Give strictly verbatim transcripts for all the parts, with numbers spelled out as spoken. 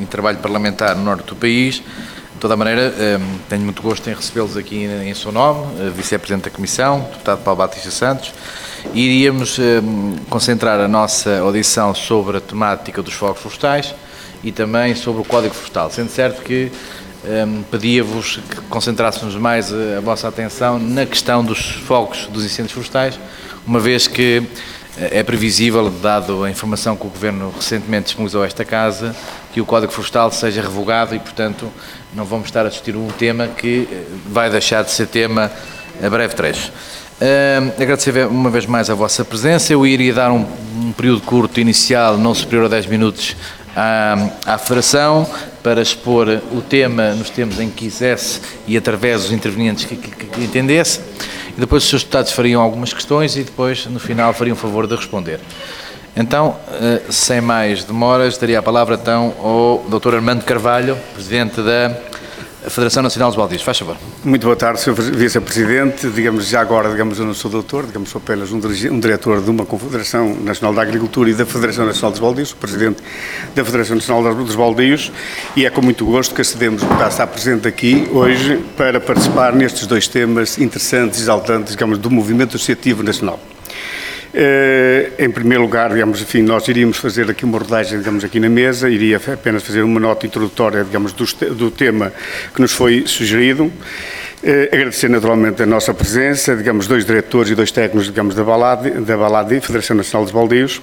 e trabalho parlamentar no norte do país. De toda a maneira, tenho muito gosto em recebê-los aqui em seu nome, Vice-Presidente da Comissão, Deputado Paulo Batista Santos, e iríamos concentrar a nossa audição sobre a temática dos fogos florestais e também sobre o Código Florestal, sendo certo que um, pedia-vos que concentrássemos mais a, a vossa atenção na questão dos fogos dos incêndios florestais, uma vez que é previsível, dado a informação que o Governo recentemente disponibilizou a esta Casa, que o Código Florestal seja revogado e, portanto, não vamos estar a discutir um tema que vai deixar de ser tema a breve trecho. Uh, agradecer uma vez mais a vossa presença. Eu iria dar um, um período curto inicial, não superior a dez minutos, à, à Federação, para expor o tema nos termos em que quisesse e através dos intervenientes que, que, que entendesse. E depois os seus deputados fariam algumas questões e depois, no final, fariam o favor de responder. Então, sem mais demoras, daria a palavra então ao doutor Armando Carvalho, Presidente da Federação Nacional dos Baldios. Faz favor. Muito boa tarde, senhor Vice-Presidente. Digamos, já agora, digamos, eu não sou doutor, digamos, sou apenas um, um diretor de uma Confederação Nacional da Agricultura e da Federação Nacional dos Baldios, Presidente da Federação Nacional dos Baldios, e é com muito gosto que acedemos a estar presente aqui hoje para participar nestes dois temas interessantes e exaltantes, digamos, do movimento associativo nacional. Uh, em primeiro lugar, digamos, enfim, nós iríamos fazer aqui uma rodagem, digamos, aqui na mesa, iria apenas fazer uma nota introdutória, digamos, do, do tema que nos foi sugerido. Uh, agradecer naturalmente a nossa presença, digamos, dois diretores e dois técnicos, digamos, da Baladi, da Baladi, Federação Nacional dos Baldios.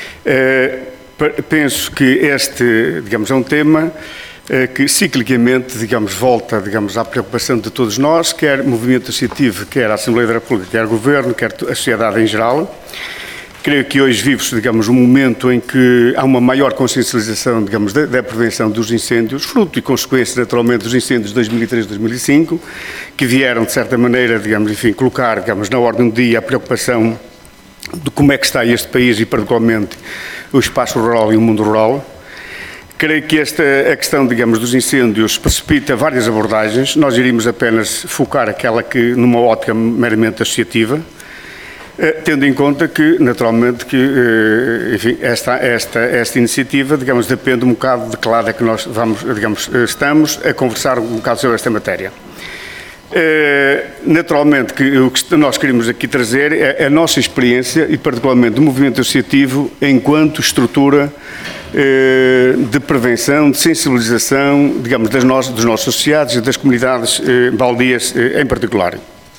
Uh, penso que este, digamos, é um tema que ciclicamente, digamos, volta, digamos, à preocupação de todos nós, quer movimento associativo, quer a Assembleia da República, quer Governo, quer a sociedade em geral. Creio que hoje vive-se, digamos, um momento em que há uma maior consciencialização, digamos, da, da prevenção dos incêndios, fruto e consequência, naturalmente, dos incêndios de dois mil e três e dois mil e cinco, que vieram, de certa maneira, digamos, enfim, colocar, digamos, na ordem do dia a preocupação de como é que está este país e, particularmente, o espaço rural e o mundo rural. Creio que esta a questão, digamos, dos incêndios precipita várias abordagens. Nós iríamos apenas focar aquela que, numa ótica meramente associativa, eh, tendo em conta que, naturalmente, que, eh, enfim, esta, esta, esta iniciativa, digamos, depende um bocado de que lado é que nós vamos, digamos, estamos a conversar um bocado sobre esta matéria. Eh, naturalmente, que o que nós queremos aqui trazer é a nossa experiência e, particularmente, do movimento associativo enquanto estrutura de prevenção, de sensibilização, digamos, das nossas, dos nossos associados e das comunidades eh, baldias eh, em particular.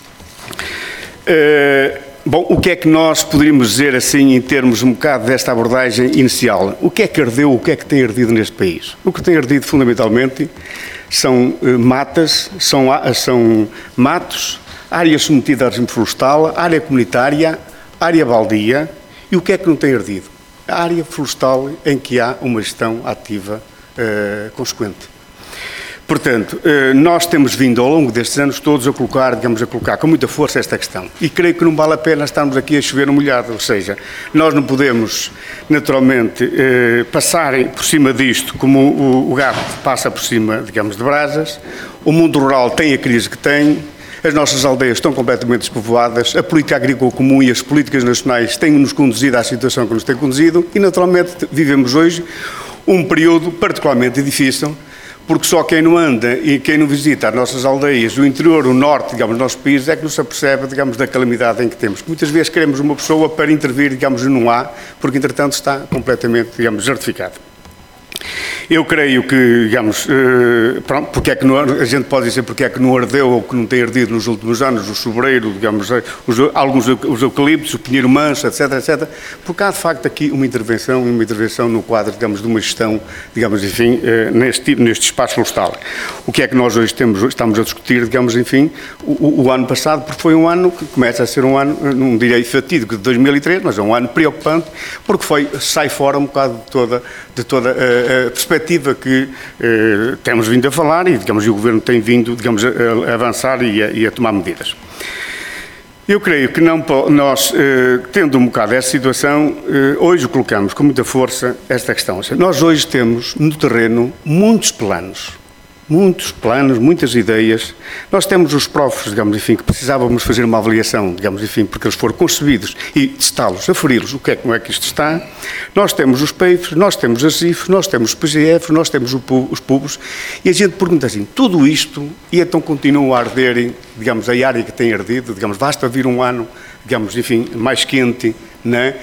Eh, bom, o que é que nós poderíamos dizer assim em termos um bocado desta abordagem inicial? O que é que ardeu, o que é que tem ardido neste país? O que tem ardido fundamentalmente são eh, matas, são, são matos, área submetida a regime florestal, área comunitária, área baldia. E o que é que não tem ardido? A área florestal em que há uma gestão ativa uh, consequente. Portanto, uh, nós temos vindo ao longo destes anos todos a colocar, digamos, a colocar com muita força esta questão. E creio que não vale a pena estarmos aqui a chover no molhado, ou seja, nós não podemos, naturalmente, uh, passar por cima disto como o, o gato passa por cima, digamos, de brasas. O mundo rural tem a crise que tem. As nossas aldeias estão completamente despovoadas, a política agrícola comum e as políticas nacionais têm-nos conduzido à situação que nos tem conduzido e, naturalmente, vivemos hoje um período particularmente difícil, porque só quem não anda e quem não visita as nossas aldeias, o interior, o norte, digamos, do nosso país, é que nos apercebe, digamos, da calamidade em que temos. Muitas vezes queremos uma pessoa para intervir, digamos, e não há, porque, entretanto, está completamente, digamos, desertificado. Eu creio que, digamos, pronto, porque é que não, a gente pode dizer porque é que não ardeu ou que não tem ardido nos últimos anos o sobreiro, digamos, os, alguns os eucaliptos, o pinheiro manso, etc, etcétera, porque há de facto aqui uma intervenção, uma intervenção no quadro, digamos, de uma gestão, digamos, enfim, neste, neste espaço florestal. O que é que nós hoje temos, estamos a discutir, digamos, enfim, o, o ano passado, porque foi um ano que começa a ser um ano, não direi fatídico de dois mil e três, mas é um ano preocupante, porque foi, sai fora um bocado de toda, de toda a, a perspectiva que eh, temos vindo a falar e, digamos, o Governo tem vindo, digamos, a, a avançar e a, e a tomar medidas. Eu creio que não, nós, eh, tendo um bocado esta situação, eh, hoje colocamos com muita força esta questão. Nós hoje temos no terreno muitos planos, muitos planos, muitas ideias. Nós temos os profs, digamos, enfim, que precisávamos fazer uma avaliação, digamos, enfim, porque eles foram concebidos e testá-los, aferi-los, o que é, como é que isto está. Nós temos os P E I Fs, nós temos as I Fs, nós temos os P G Fs, nós temos os P U Bs, e a gente pergunta assim, tudo isto, e então continua a arder, digamos, a área que tem ardido, digamos, basta vir um ano, digamos, enfim, mais quente, né?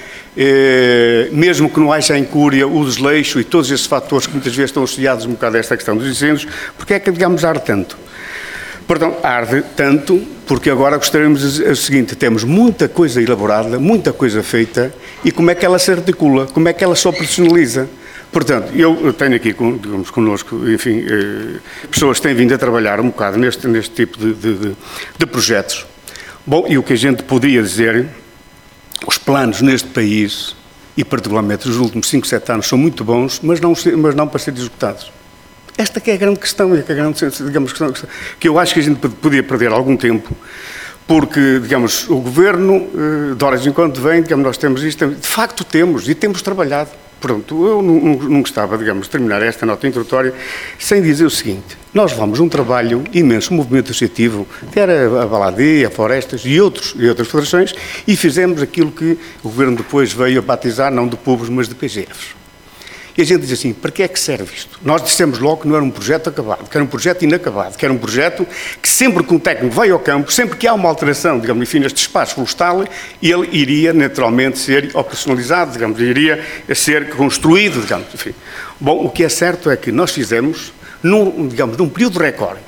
Eh, mesmo que não haja incúria, o desleixo e todos esses fatores que muitas vezes estão associados um bocado a esta questão dos incêndios, porque é que, digamos, arde tanto? Perdão, arde tanto porque agora gostaríamos de dizer o seguinte, temos muita coisa elaborada, muita coisa feita, e como é que ela se articula, como é que ela se operacionaliza? Portanto, eu tenho aqui, digamos, connosco, enfim, eh, pessoas que têm vindo a trabalhar um bocado neste, neste tipo de, de, de, de projetos. Bom, e o que a gente podia dizer, os planos neste país, e particularmente nos últimos cinco, sete anos, são muito bons, mas não, mas não para serem executados. Esta que é a grande questão, é que, a grande, digamos, que eu acho que a gente podia perder algum tempo, porque, digamos, o Governo, de horas em quando vem, digamos, nós temos isto, de facto temos, e temos trabalhado. Pronto, eu não, não gostava, digamos, de terminar esta nota introdutória sem dizer o seguinte, nós levamos um trabalho imenso, um movimento associativo, quer a Baladia, a Florestas e, outros, e outras federações, e fizemos aquilo que o Governo depois veio a batizar, não de P U Bs, mas de P G Fs. E a gente diz assim, para que é que serve isto? Nós dissemos logo que não era um projeto acabado, que era um projeto inacabado, que era um projeto que sempre que um técnico veio ao campo, sempre que há uma alteração, digamos, enfim, neste espaço florestal, ele iria naturalmente ser operacionalizado, digamos, iria ser construído, digamos, enfim. Bom, o que é certo é que nós fizemos, num, digamos, num período recorde,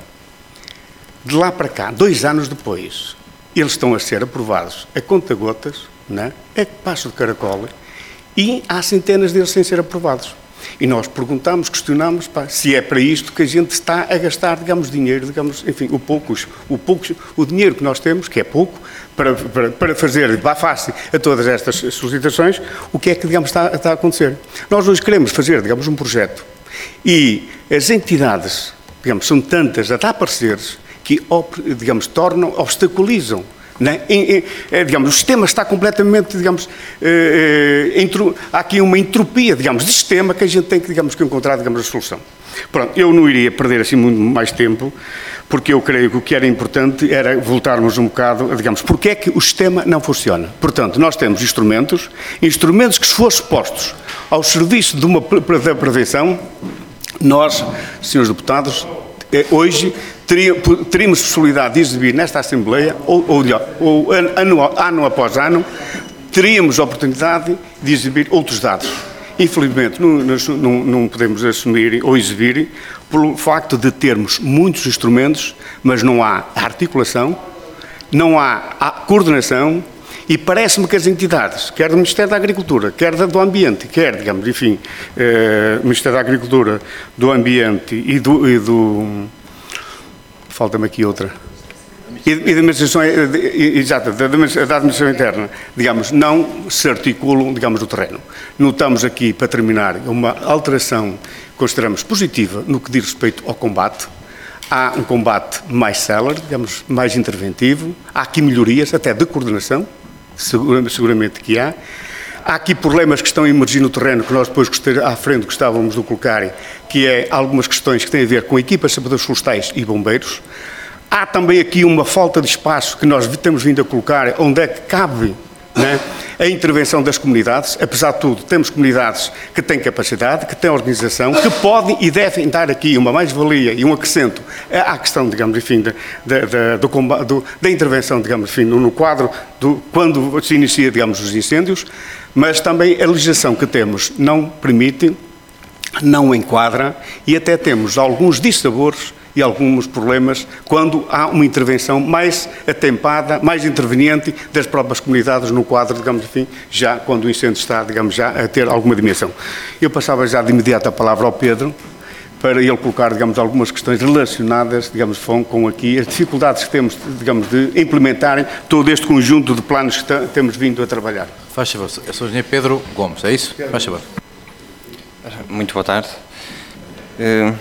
de lá para cá, dois anos depois, eles estão a ser aprovados a conta-gotas, né? É passo de caracol, e há centenas deles sem ser aprovados. E nós perguntamos, questionamos, pá, se é para isto que a gente está a gastar, digamos, dinheiro, digamos, enfim, o pouco, o pouco, o dinheiro que nós temos, que é pouco, para, para, para fazer face a todas estas solicitações, o que é que, digamos, está, está a acontecer. Nós hoje queremos fazer, digamos, um projeto e as entidades, digamos, são tantas a dar pareceres que, digamos, tornam, obstaculizam. Né? Em, em, digamos, o sistema está completamente, digamos, eh, entro, há aqui uma entropia, digamos, de sistema que a gente tem que, digamos, que encontrar, digamos, a solução. Pronto, eu não iria perder assim muito mais tempo, porque eu creio que o que era importante era voltarmos um bocado, digamos, porque é que o sistema não funciona. Portanto, nós temos instrumentos, instrumentos que se fossem postos ao serviço de uma da prevenção, nós, senhores deputados, hoje teríamos possibilidade de exibir nesta Assembleia, ou, ou, ou ano, ano após ano, teríamos a oportunidade de exibir outros dados. Infelizmente, não, não, não podemos assumir ou exibir pelo facto de termos muitos instrumentos, mas não há articulação, não há a coordenação, e parece-me que as entidades, quer do Ministério da Agricultura, quer do Ambiente, quer, digamos, enfim, eh, Ministério da Agricultura, do Ambiente e do... E do falta-me aqui outra. E, e da administração, exato, da, da administração interna, digamos, não se articulam, digamos, o terreno. Notamos aqui, para terminar, uma alteração que consideramos positiva no que diz respeito ao combate. Há um combate mais célere, digamos, mais interventivo. Há aqui melhorias, até de coordenação, seguramente que há. Há aqui problemas que estão a emergir no terreno, que nós depois à frente gostávamos de colocar, que é algumas questões que têm a ver com equipas de sapadores florestais e bombeiros. Há também aqui uma falta de espaço que nós temos vindo a colocar, onde é que cabe, né, a intervenção das comunidades. Apesar de tudo, temos comunidades que têm capacidade, que têm organização, que podem e devem dar aqui uma mais-valia e um acrescento à questão, digamos, enfim, da, da, do, do, da intervenção, digamos, enfim, no quadro do, quando se inicia, digamos, os incêndios, mas também a legislação que temos não permite, não enquadra, e até temos alguns dissabores e alguns problemas quando há uma intervenção mais atempada, mais interveniente das próprias comunidades no quadro, digamos, enfim, já quando o incêndio está, digamos, já a ter alguma dimensão. Eu passava já de imediato a palavra ao Pedro, para ele colocar, digamos, algumas questões relacionadas, digamos, com aqui as dificuldades que temos, digamos, de implementarem todo este conjunto de planos que temos vindo a trabalhar. Faz favor, eu sou o engenheiro Pedro Gomes, é isso? Faz favor. Muito boa tarde. Uh,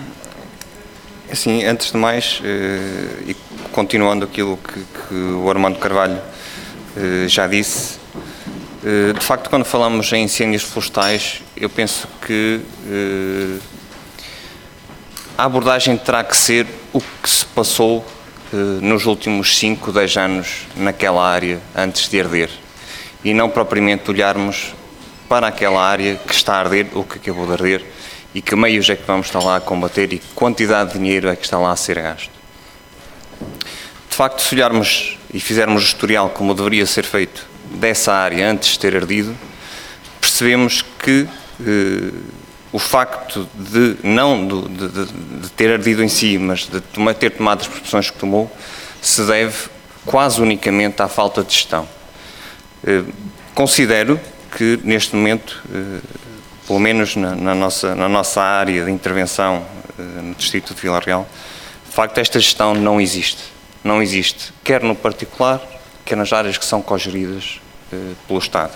assim, antes de mais, uh, e continuando aquilo que, que o Armando Carvalho uh, já disse, uh, de facto, quando falamos em incêndios florestais, eu penso que uh, a abordagem terá que ser o que se passou eh, nos últimos cinco, dez anos naquela área antes de arder, e não propriamente olharmos para aquela área que está a arder ou que acabou de arder e que meios é que vamos estar lá a combater e que quantidade de dinheiro é que está lá a ser gasto. De facto, se olharmos e fizermos o historial como deveria ser feito dessa área antes de ter ardido, percebemos que eh, o facto de não de, de, de ter ardido em si, mas de tomar, ter tomado as proporções que tomou, se deve quase unicamente à falta de gestão. Eh, considero que neste momento, eh, pelo menos na, na, nossa, na nossa área de intervenção eh, no distrito de Vila Real, de facto esta gestão não existe. Não existe, quer no particular, quer nas áreas que são cogeridas eh, pelo Estado.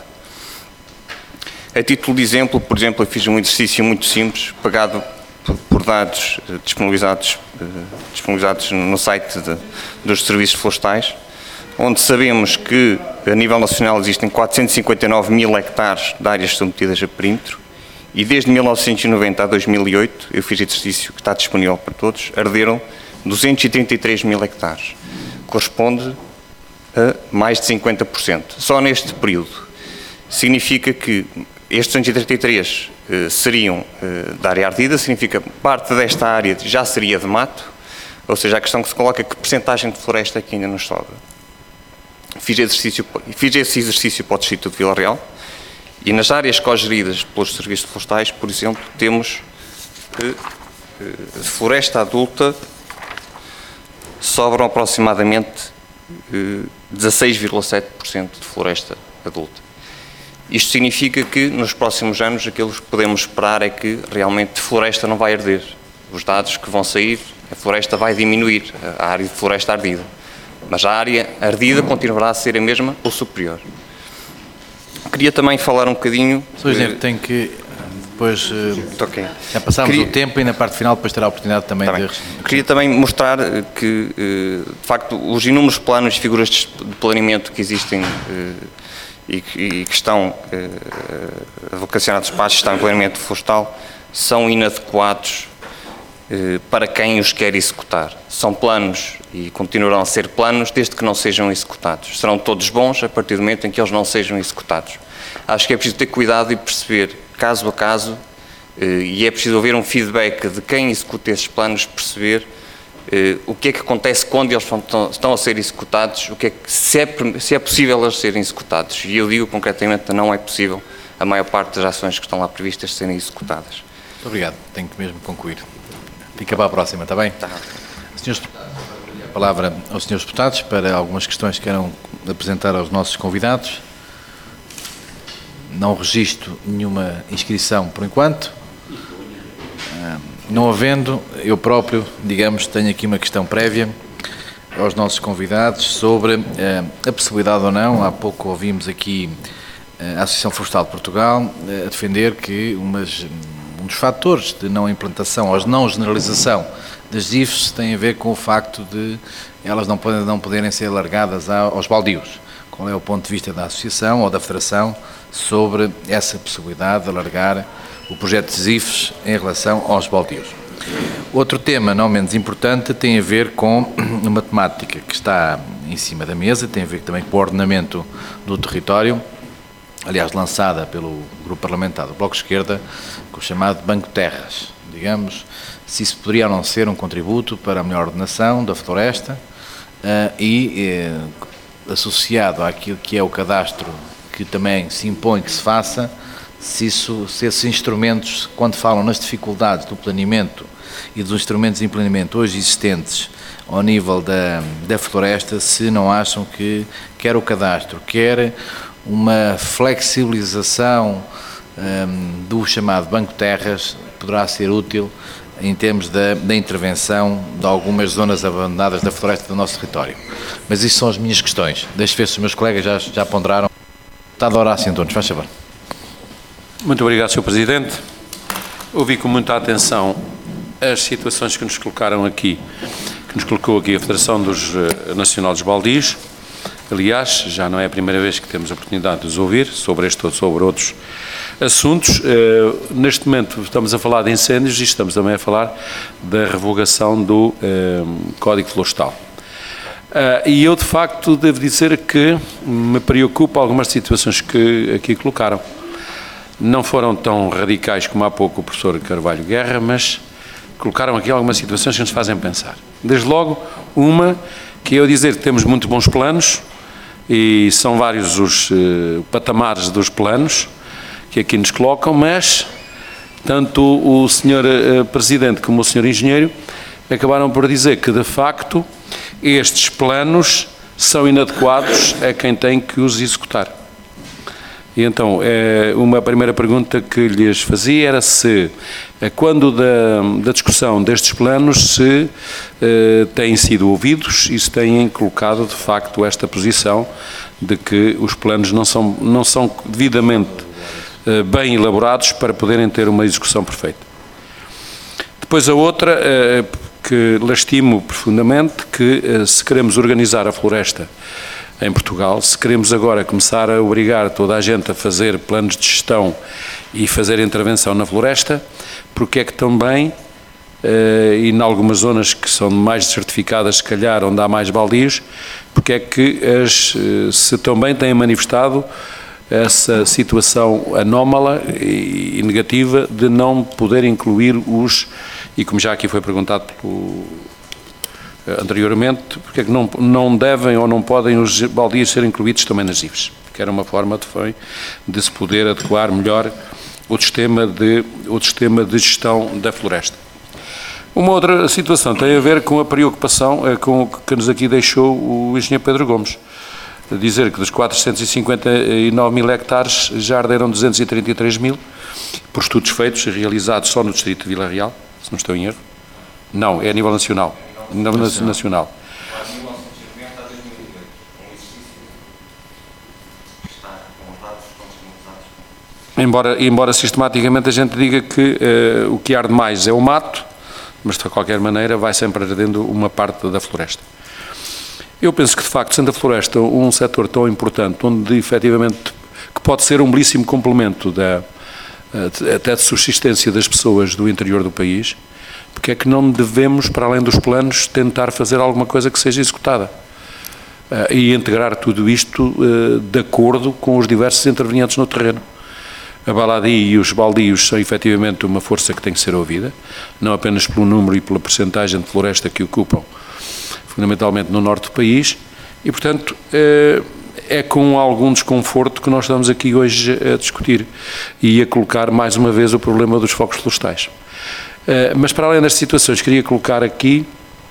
A título de exemplo, por exemplo, eu fiz um exercício muito simples, pegado por, por dados eh, disponibilizados, eh, disponibilizados no site de, dos serviços florestais, onde sabemos que a nível nacional existem quatrocentos e cinquenta e nove mil hectares de áreas submetidas a perímetro, e desde mil novecentos e noventa a dois mil e oito, eu fiz exercício que está disponível para todos, arderam duzentos e trinta e três mil hectares. Corresponde a mais de cinquenta por cento, só neste período. Significa que estes duzentos e trinta e três eh, seriam eh, da área ardida, significa que parte desta área já seria de mato, ou seja, a questão que se coloca é que percentagem de floresta é que ainda nos sobra. Fiz, exercício, fiz esse exercício para o distrito de Vila Real, e nas áreas cogeridas pelos serviços florestais, por exemplo, temos que eh, floresta adulta sobram aproximadamente eh, dezasseis vírgula sete por cento de floresta adulta. Isto significa que nos próximos anos aquilo que podemos esperar é que realmente floresta não vai arder. Os dados que vão sair, a floresta vai diminuir, a área de floresta ardida. Mas a área ardida continuará a ser a mesma ou superior. Queria também falar um bocadinho... senhor Engenheiro, tem que... Depois, okay. já passámos Queria... o tempo e na parte final depois terá a oportunidade também tá de... Bem. Queria também mostrar que, de facto, os inúmeros planos e figuras de planeamento que existem e que estão vocacionados para a gestão e planeamento florestal são inadequados para quem os quer executar. São planos e continuarão a ser planos desde que não sejam executados. Serão todos bons a partir do momento em que eles não sejam executados. Acho que é preciso ter cuidado e perceber, caso a caso, e é preciso haver um feedback de quem executa esses planos, perceber o que é que acontece quando eles estão a ser executados, o que é que, se, é, se é possível eles serem executados. E eu digo concretamente, não é possível a maior parte das ações que estão lá previstas serem executadas. Muito obrigado, tenho que mesmo concluir. Fica para a próxima, está bem? Tá. Senhores, a palavra aos senhores deputados para algumas questões que queiram apresentar aos nossos convidados. Não registro nenhuma inscrição por enquanto. Não havendo, eu próprio, digamos, tenho aqui uma questão prévia aos nossos convidados sobre a possibilidade ou não, há pouco ouvimos aqui a Associação Florestal de Portugal a defender que umas, um dos fatores de não implantação ou de não generalização das I F S tem a ver com o facto de elas não, podem, não poderem ser alargadas aos baldios. Qual é o ponto de vista da Associação ou da Federação sobre essa possibilidade de alargar o projeto dos I F S em relação aos baldios? Outro tema não menos importante tem a ver com uma temática que está em cima da mesa, tem a ver também com o ordenamento do território, aliás lançada pelo Grupo Parlamentar do Bloco de Esquerda, com o chamado Banco Terras. Digamos, se isso poderia ou não ser um contributo para a melhor ordenação da floresta uh, e uh, associado àquilo que é o cadastro que também se impõe que se faça, se, isso, se esses instrumentos, quando falam nas dificuldades do planeamento e dos instrumentos de planeamento hoje existentes ao nível da, da floresta, se não acham que quer o cadastro, quer uma flexibilização um, do chamado Banco Terras poderá ser útil em termos da, da intervenção de algumas zonas abandonadas da floresta do nosso território. Mas isso são as minhas questões. Deixe ver se os meus colegas já, já ponderaram. Deputado Horácio Antunes, faz favor. Muito obrigado, senhor Presidente. Ouvi com muita atenção as situações que nos colocaram aqui, que nos colocou aqui a Federação dos, uh, Nacional dos Baldios. Aliás, já não é a primeira vez que temos a oportunidade de os ouvir sobre este ou sobre outros assuntos. Neste momento estamos a falar de incêndios e estamos também a falar da revogação do Código Florestal. E eu, de facto, devo dizer que me preocupa algumas situações que aqui colocaram. Não foram tão radicais como há pouco o professor Carvalho Guerra, mas colocaram aqui algumas situações que nos fazem pensar. Desde logo, uma, que é eu dizer que temos muito bons planos, e são vários os uh, patamares dos planos que aqui nos colocam, mas tanto o senhor uh, Presidente como o senhor Engenheiro acabaram por dizer que, de facto, estes planos são inadequados a quem tem que os executar. E então, uma primeira pergunta que lhes fazia era se, quando da, da discussão destes planos, se eh, têm sido ouvidos e se têm colocado, de facto, esta posição de que os planos não são, não são devidamente eh, bem elaborados para poderem ter uma execução perfeita. Depois a outra, eh, que lastimo profundamente, que eh, se queremos organizar a floresta em Portugal, se queremos agora começar a obrigar toda a gente a fazer planos de gestão e fazer intervenção na floresta, porque é que também, eh, e em algumas zonas que são mais certificadas, se calhar, onde há mais baldios, porque é que as, se também têm manifestado essa situação anómala e, e negativa de não poder incluir os, e como já aqui foi perguntado pelo anteriormente, porque é que não, não devem ou não podem os baldios ser incluídos também nas I V S, que era uma forma de, foi, de se poder adequar melhor o sistema, de, o sistema de gestão da floresta. Uma outra situação tem a ver com a preocupação com que nos aqui deixou o engenheiro Pedro Gomes, dizer que dos quatrocentos e cinquenta e nove mil hectares já arderam duzentos e trinta e três mil, por estudos feitos e realizados só no distrito de Vila Real, se não estou em erro. Não, é a nível nacional. Não, nacional. nacional. Embora, embora sistematicamente a gente diga que uh, o que arde mais é o mato, mas de qualquer maneira vai sempre ardendo uma parte da floresta. Eu penso que de facto, sendo a floresta um setor tão importante, onde efetivamente que pode ser um belíssimo complemento da, até de subsistência das pessoas do interior do país, porque é que não devemos, para além dos planos, tentar fazer alguma coisa que seja executada uh, e integrar tudo isto uh, de acordo com os diversos intervenientes no terreno. A baladia e os baldios são efetivamente uma força que tem que ser ouvida, não apenas pelo número e pela percentagem de floresta que ocupam, fundamentalmente no norte do país, e portanto uh, é com algum desconforto que nós estamos aqui hoje a discutir e a colocar mais uma vez o problema dos focos florestais. Uh, mas para além das situações, queria colocar aqui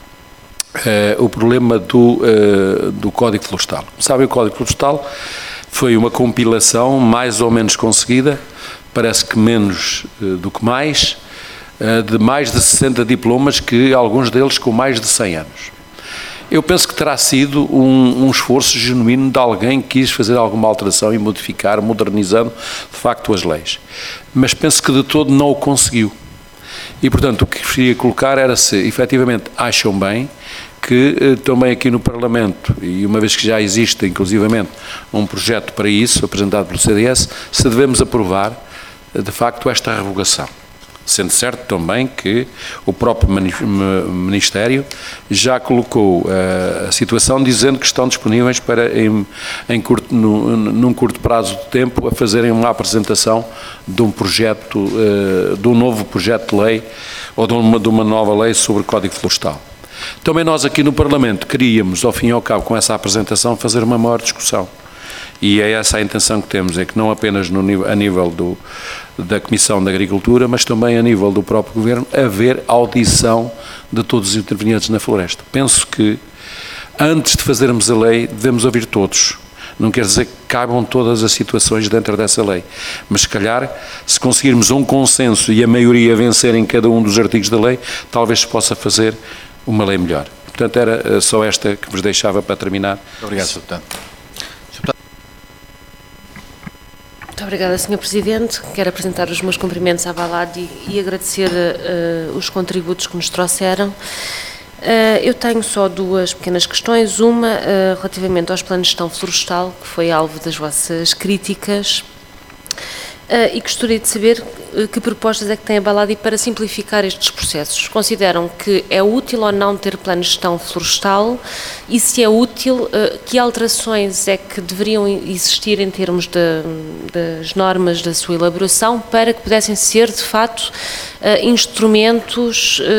uh, o problema do, uh, do Código Florestal. Sabem, o Código Florestal foi uma compilação mais ou menos conseguida, parece que menos uh, do que mais, uh, de mais de sessenta diplomas, que alguns deles com mais de cem anos. Eu penso que terá sido um, um esforço genuíno de alguém que quis fazer alguma alteração e modificar, modernizando de facto as leis. Mas penso que de todo não o conseguiu. E, portanto, o que queria colocar era se, efetivamente, acham bem que eh, também aqui no Parlamento, e uma vez que já existe, inclusivamente, um projeto para isso, apresentado pelo C D S, se devemos aprovar, de facto, esta revogação. Sendo certo também que o próprio Ministério já colocou uh, a situação dizendo que estão disponíveis para, em, em curto, no, num curto prazo de tempo, a fazerem uma apresentação de um projeto, uh, de um novo projeto de lei ou de uma, de uma nova lei sobre o Código Florestal. Também nós aqui no Parlamento queríamos, ao fim e ao cabo, com essa apresentação, fazer uma maior discussão. E é essa a intenção que temos, é que não apenas no nível, a nível do, da Comissão da Agricultura, mas também a nível do próprio Governo, haver audição de todos os intervenientes na floresta. Penso que, antes de fazermos a lei, devemos ouvir todos. Não quer dizer que caibam todas as situações dentro dessa lei, mas se calhar, se conseguirmos um consenso e a maioria vencer em cada um dos artigos da lei, talvez se possa fazer uma lei melhor. Portanto, era só esta que vos deixava para terminar. Obrigado, senhor Deputado. Muito obrigada, senhor Presidente. Quero apresentar os meus cumprimentos à Baladi e agradecer uh, os contributos que nos trouxeram. Uh, eu tenho só duas pequenas questões. Uma, uh, relativamente aos planos de gestão florestal, que foi alvo das vossas críticas. e gostaria de saber que propostas é que têm a Baladi para simplificar estes processos. Consideram que é útil ou não ter plano de gestão florestal e, se é útil, que alterações é que deveriam existir em termos de, das normas da sua elaboração para que pudessem ser, de facto, instrumentos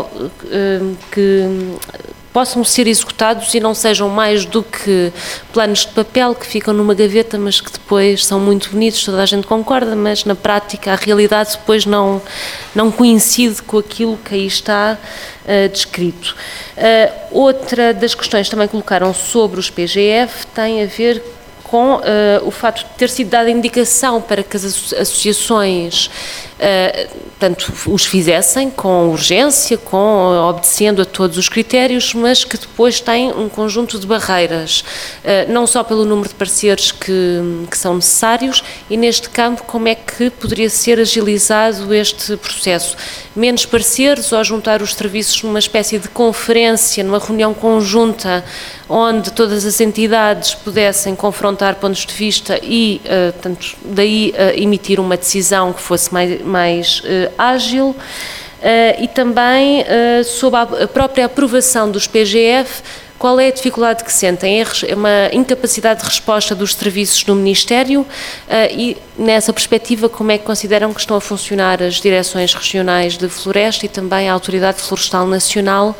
que possam ser executados e não sejam mais do que planos de papel que ficam numa gaveta, mas que depois são muito bonitos, toda a gente concorda, mas na prática a realidade depois não, não coincide com aquilo que aí está uh, descrito. Uh, outra das questões que também colocaram sobre os P G F tem a ver com uh, o facto de ter sido dada indicação para que as associações uh, tanto os fizessem com urgência, com, obedecendo a todos os critérios, mas que depois têm um conjunto de barreiras, uh, não só pelo número de parceiros que, que são necessários, e neste campo como é que poderia ser agilizado este processo. Menos parceiros ou juntar os serviços numa espécie de conferência, numa reunião conjunta, onde todas as entidades pudessem confrontar pontos de vista e, uh, tanto, daí uh, emitir uma decisão que fosse mais, mais uh, ágil, uh, e também uh, sobre a própria aprovação dos P G F. Qual é a dificuldade que sentem? É uma incapacidade de resposta dos serviços do Ministério, uh, e, nessa perspectiva, como é que consideram que estão a funcionar as direções regionais de floresta e também a Autoridade Florestal Nacional?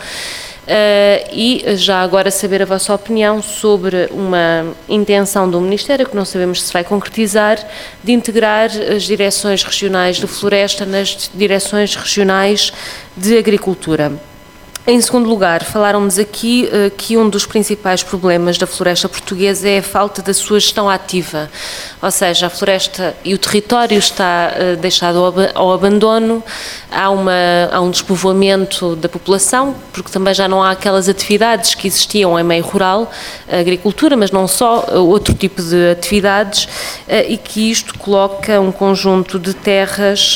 Uh, e já agora saber a vossa opinião sobre uma intenção do Ministério, que não sabemos se vai concretizar, de integrar as direções regionais de floresta nas direções regionais de agricultura. Em segundo lugar, falaram-nos aqui uh, que um dos principais problemas da floresta portuguesa é a falta da sua gestão ativa, ou seja, a floresta e o território está uh, deixado ao, ab ao abandono, há, uma, há um despovoamento da população, porque também já não há aquelas atividades que existiam em meio rural, a agricultura, mas não só, uh, outro tipo de atividades, uh, e que isto coloca um conjunto de terras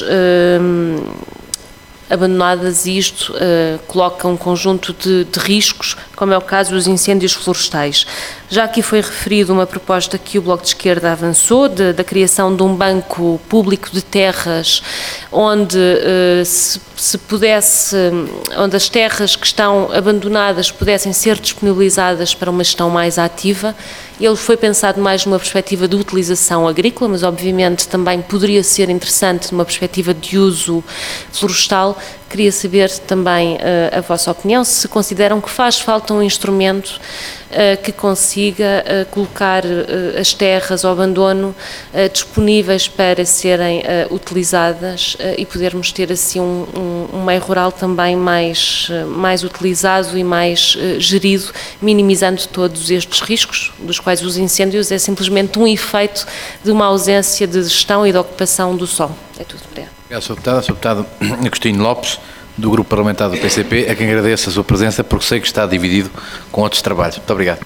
uh, abandonadas, e isto uh, coloca um conjunto de, de riscos, como é o caso dos incêndios florestais. Já aqui foi referido uma proposta que o Bloco de Esquerda avançou, de, da criação de um banco público de terras, onde uh, se, se pudesse, onde as terras que estão abandonadas pudessem ser disponibilizadas para uma gestão mais ativa. Ele foi pensado mais numa perspectiva de utilização agrícola, mas obviamente também poderia ser interessante numa perspectiva de uso florestal. Queria saber também uh, a vossa opinião, se consideram que faz falta um instrumento uh, que consiga uh, colocar uh, as terras ao abandono uh, disponíveis para serem uh, utilizadas, uh, e podermos ter assim um, um, um meio rural também mais, uh, mais utilizado e mais uh, gerido, minimizando todos estes riscos, dos quais os incêndios é simplesmente um efeito de uma ausência de gestão e de ocupação do solo. É tudo. Obrigado. Obrigado, senhor Deputado. senhor Deputado Agostinho Lopes, do Grupo Parlamentar do P C P, a quem agradeço a sua presença, porque sei que está dividido com outros trabalhos. Muito obrigado.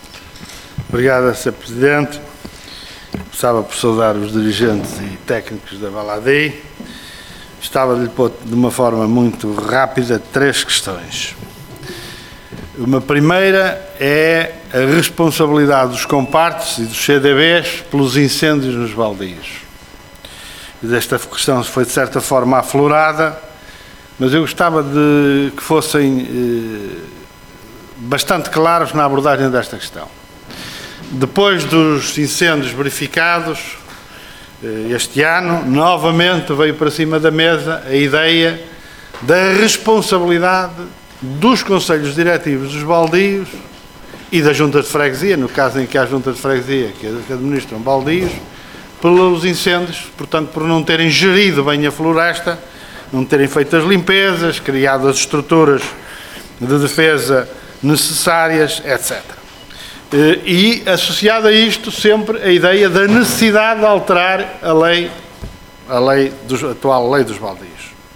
Obrigado, senhor Presidente. Começava por saudar os dirigentes e técnicos da Baladi. Estava de lhe pôr de uma forma muito rápida três questões. Uma primeira é a responsabilidade dos compartes e dos C D Bs pelos incêndios nos baldios. Esta questão foi de certa forma aflorada, mas eu gostava de que fossem eh, bastante claros na abordagem desta questão. Depois dos incêndios verificados eh, este ano, novamente veio para cima da mesa a ideia da responsabilidade dos conselhos diretivos dos baldios e da junta de freguesia, no caso em que há junta de freguesia que administram baldios, pelos incêndios, portanto, por não terem gerido bem a floresta, não terem feito as limpezas, criado as estruturas de defesa necessárias, etcétera. E, associado a isto, sempre a ideia da necessidade de alterar a lei, a lei dos, a atual lei dos baldios.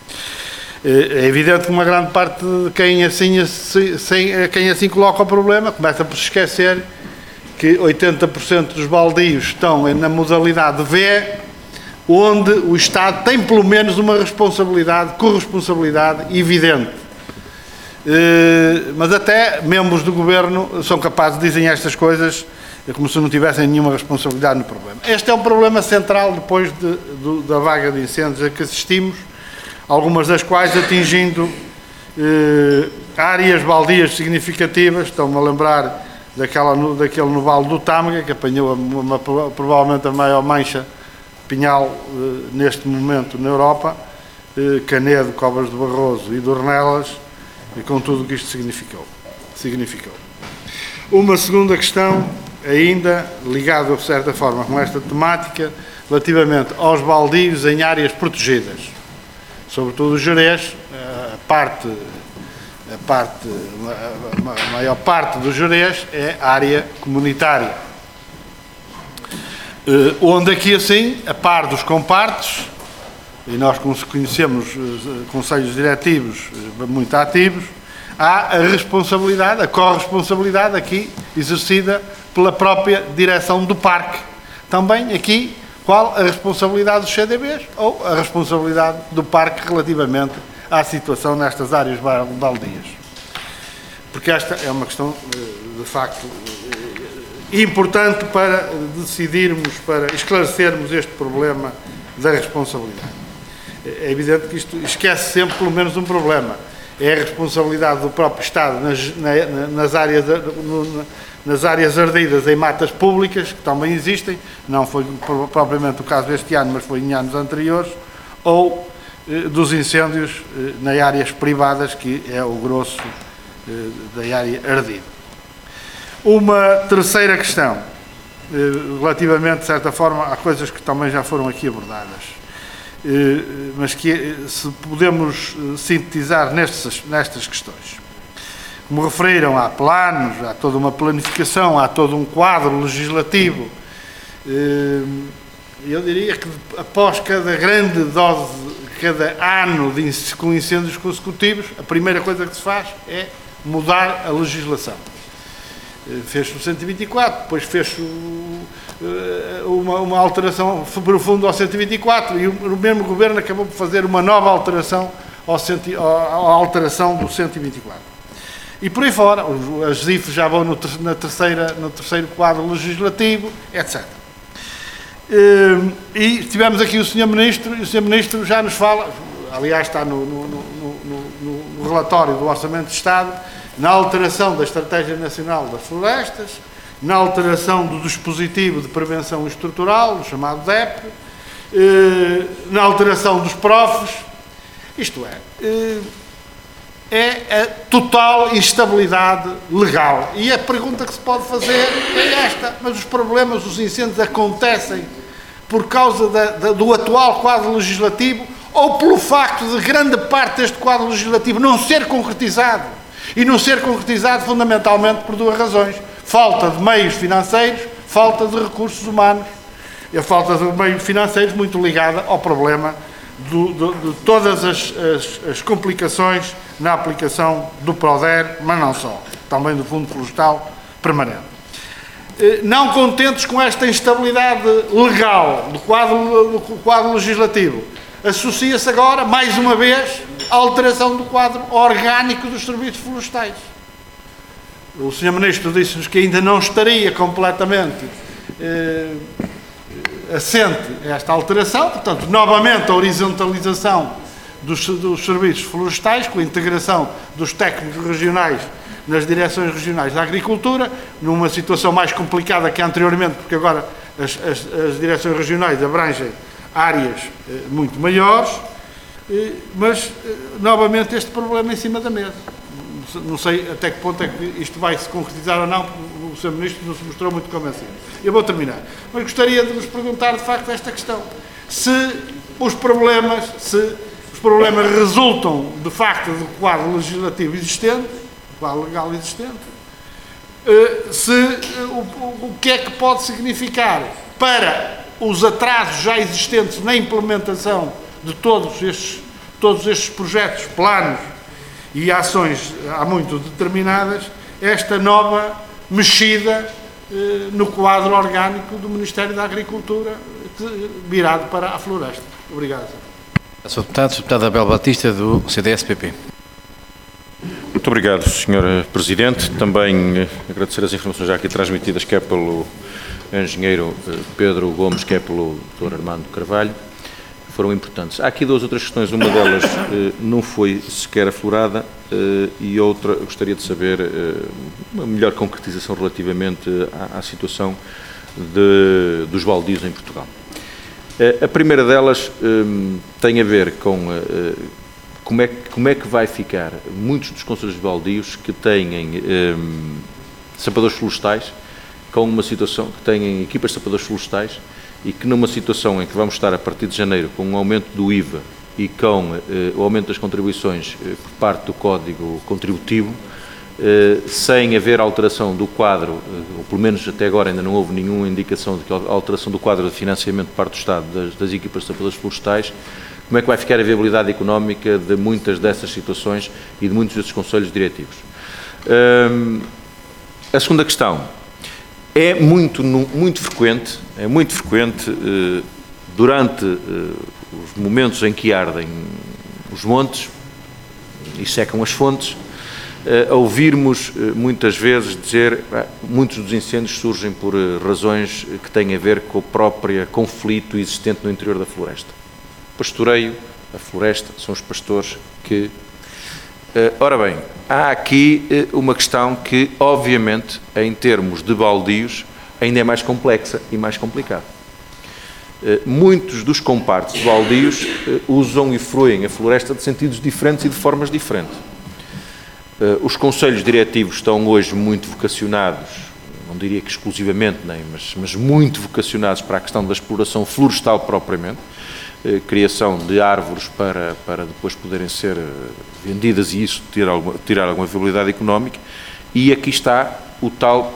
É evidente que uma grande parte de quem assim, quem assim coloca o problema começa por se esquecer que oitenta por cento dos baldios estão na modalidade V, onde o Estado tem pelo menos uma responsabilidade, corresponsabilidade evidente. Mas até membros do Governo são capazes de dizer estas coisas é como se não tivessem nenhuma responsabilidade no problema. Este é um problema central depois de, de, da vaga de incêndios a que assistimos, algumas das quais atingindo eh, áreas baldias significativas. Estou-me a lembrar daquela, daquele no Vale do Tâmega, que apanhou uma, uma, provavelmente a maior mancha de pinhal eh, neste momento na Europa, eh, Canedo, Covas do Barroso e Dornelas, e com tudo o que isto significou. significou. Uma segunda questão, ainda ligado de certa forma com esta temática, relativamente aos baldios em áreas protegidas, sobretudo o Gerês, a parte, a parte, a maior parte do Gerês é área comunitária, onde aqui assim, a par dos compartes, e nós conhecemos conselhos diretivos muito ativos, há a responsabilidade, a corresponsabilidade aqui exercida pela própria direção do parque. Também aqui, qual a responsabilidade dos C D Bs ou a responsabilidade do parque relativamente à situação nestas áreas baldias. Porque esta é uma questão, de facto, importante para decidirmos, para esclarecermos este problema da responsabilidade. É evidente que isto esquece sempre pelo menos um problema. É a responsabilidade do próprio Estado nas, na, nas, áreas, no, nas áreas ardidas em matas públicas, que também existem, não foi propriamente o caso deste ano, mas foi em anos anteriores, ou eh, dos incêndios eh, nas áreas privadas, que é o grosso eh, da área ardida. Uma terceira questão, eh, relativamente, de certa forma, a coisas que também já foram aqui abordadas, mas que se podemos sintetizar nestas, nestas questões. Como referiram, há planos, há toda uma planificação, há todo um quadro legislativo. Eu diria que após cada grande dose, cada ano de, com incêndios consecutivos, a primeira coisa que se faz é mudar a legislação. Fez-se o cento e vinte e quatro, depois fez-se uma, uma alteração profunda ao cento e vinte e quatro e o mesmo governo acabou por fazer uma nova alteração ao cento, à alteração do cento e vinte e quatro. E por aí fora, as I Fs já vão no, na terceira, no terceiro quadro legislativo, etcétera. E tivemos aqui o senhor Ministro, e o senhor Ministro já nos fala, aliás está no, no, no, no, no relatório do Orçamento de Estado, na alteração da Estratégia Nacional das Florestas, na alteração do dispositivo de prevenção estrutural, o chamado D E P, na alteração dos profes, isto é, é a total instabilidade legal. E a pergunta que se pode fazer é esta, mas os problemas, os incêndios acontecem por causa da, da, do atual quadro legislativo ou pelo facto de grande parte deste quadro legislativo não ser concretizado? E não ser concretizado fundamentalmente por duas razões. Falta de meios financeiros, falta de recursos humanos. E a falta de meios financeiros muito ligada ao problema do, do, de todas as, as, as complicações na aplicação do PRODER, mas não só, também do Fundo Florestal Permanente. Não contentes com esta instabilidade legal do quadro, do quadro legislativo, associa-se agora, mais uma vez, à alteração do quadro orgânico dos serviços florestais. O senhor Ministro disse-nos que ainda não estaria completamente eh, assente esta alteração, portanto, novamente a horizontalização dos, dos serviços florestais, com a integração dos técnicos regionais nas direções regionais da agricultura, numa situação mais complicada que anteriormente, porque agora as, as, as direções regionais abrangem áreas eh, muito maiores, eh, mas eh, novamente este problema em cima da mesa. Não sei até que ponto é que isto vai se concretizar ou não, o senhor Ministro não se mostrou muito convencido. Eu vou terminar. Mas gostaria de vos perguntar de facto esta questão. Se os problemas, se os problemas resultam de facto do quadro legislativo existente, do quadro legal existente, eh, se eh, o, o que é que pode significar para os atrasos já existentes na implementação de todos estes, todos estes projetos, planos e ações há muito determinadas, esta nova mexida eh, no quadro orgânico do Ministério da Agricultura, que, virado para a floresta. Obrigado. senhor Deputado, senhor Deputado Abel Batista, do C D S P P. Muito obrigado, senhor Presidente. Também agradecer as informações já aqui transmitidas, quer pelo engenheiro Pedro Gomes, quer pelo doutor Armando Carvalho, que foram importantes. Há aqui duas outras questões, uma delas não foi sequer aflorada e outra gostaria de saber uma melhor concretização relativamente à, à situação de, dos baldios em Portugal. A primeira delas tem a ver com como é, como é que vai ficar muitos dos conselhos de baldios que têm sapadores florestais, com uma situação que têm equipas de sapadores florestais e que numa situação em que vamos estar a partir de janeiro com um aumento do I V A e com eh, o aumento das contribuições eh, por parte do Código Contributivo, eh, sem haver alteração do quadro, eh, ou pelo menos até agora ainda não houve nenhuma indicação de que a alteração do quadro de financiamento por parte do Estado das, das equipas de sapadores florestais, como é que vai ficar a viabilidade económica de muitas dessas situações e de muitos desses conselhos diretivos. Um, a segunda questão. É muito, muito frequente, é muito frequente eh, durante eh, os momentos em que ardem os montes e secam as fontes, eh, ouvirmos eh, muitas vezes dizer que muitos dos incêndios surgem por eh, razões que têm a ver com o próprio conflito existente no interior da floresta. O pastoreio, a floresta, são os pastores que... Uh, ora bem, há aqui uh, uma questão que, obviamente, em termos de baldios, ainda é mais complexa e mais complicada. Uh, muitos dos compartes de baldios uh, usam e fruem a floresta de sentidos diferentes e de formas diferentes. Uh, os conselhos diretivos estão hoje muito vocacionados, não diria que exclusivamente, nem, mas, mas muito vocacionados para a questão da exploração florestal propriamente, criação de árvores para, para depois poderem ser vendidas e isso tirar alguma, tirar alguma viabilidade económica, e aqui está o tal,